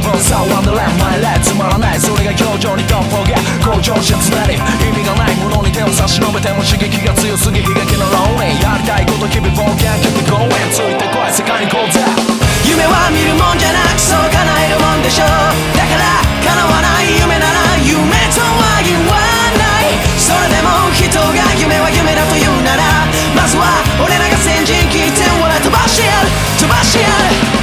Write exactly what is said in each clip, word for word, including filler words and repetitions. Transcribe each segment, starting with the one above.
分さワンダーランマイライつまらないそれが表情にDon't forget向上心常に意味がないものに手を差し伸べても刺激が強すぎ悲劇のローリンやりたいこと日々冒険keep it goingついてこい世界に行こうぜ夢は見るもんじゃなくそう叶えるもんでしょだから叶わない夢なら夢とは言わないそれでも人が夢は夢だと言うならまずは俺らが先陣切って俺飛ばしてやる飛ばしてやる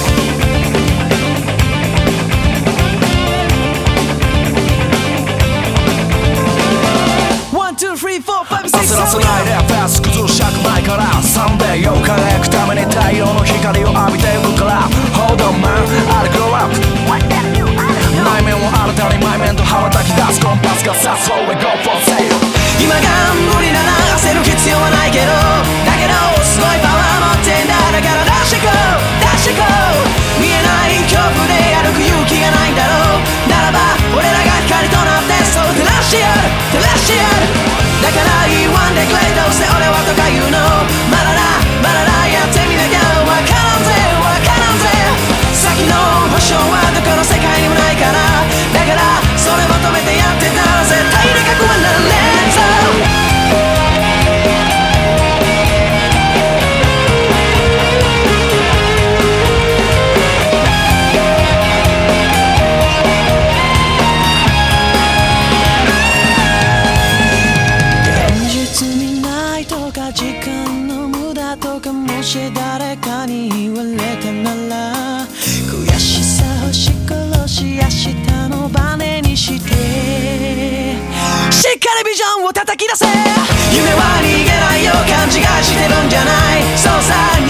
焦らせないでフェス崩したくないからサンデーを輝くために太陽の光を浴びているから Hold on man, I'll grow up 内面を新たに前面と羽ばたき出すコンパスがさす So we go for sale 今が無理なら焦る必要はないけどだけどすごいパワー持ってんだだから出してこう出してこう見えない恐怖で歩く勇気がないんだろうならば俺らが光となってそう照らしてやる照らしてやるだから言わんでくれどうせ俺はとか言うのまだだまだだやってみなきゃわからんぜわからんぜ先の保証はどこの世界にもないからだからそれ求めてやってたら絶対でかくはなれんぞ時間の無駄とかもし誰かに言われたなら悔しさをし殺し明日のバネにしてしっかりビジョンを叩き出せ夢は逃げないよ勘違いしてるんじゃないそうさ